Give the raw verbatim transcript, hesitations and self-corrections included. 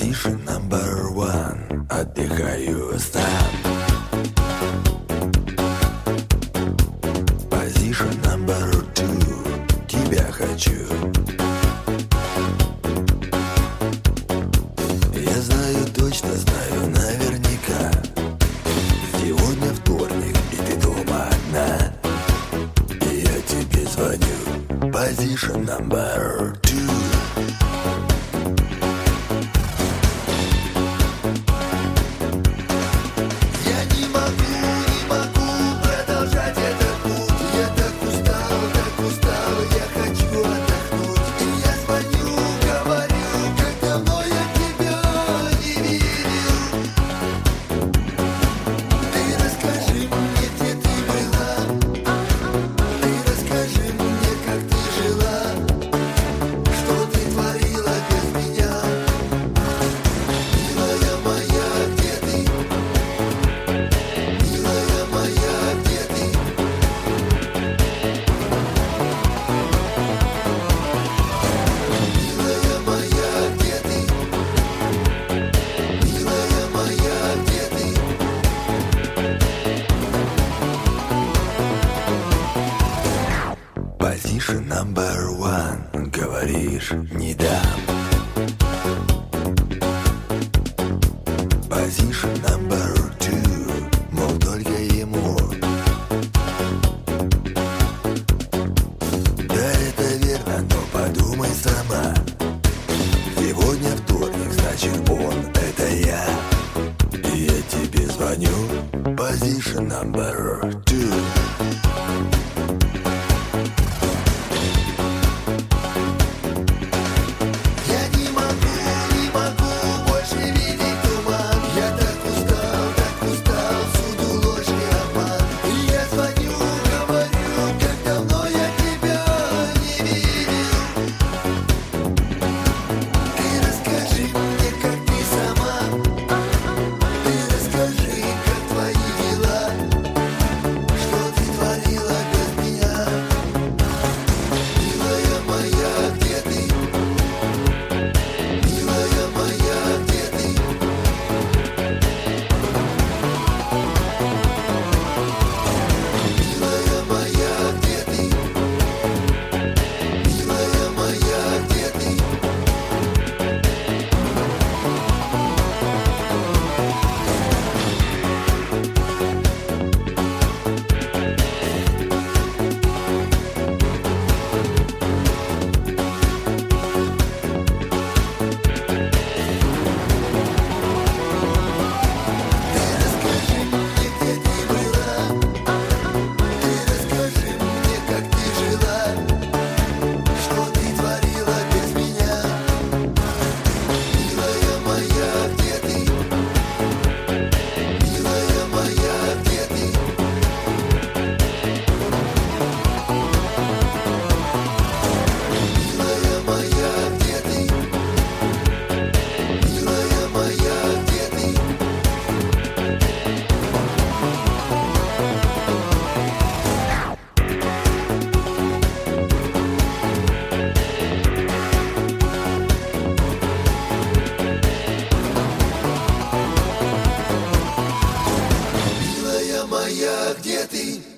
Position number one. Отдыхаю сам. Position number two. Тебя хочу. Я знаю, точно знаю, наверняка. Сегодня вторник, и ты дома одна. И я тебе звоню. Position number two. Position number one. Говоришь, не дам. Position number two. Мол, только ему. Да, это верно, но подумай сама. Сегодня вторник, значит он, это я. И я тебе звоню. Position number two. Где ты?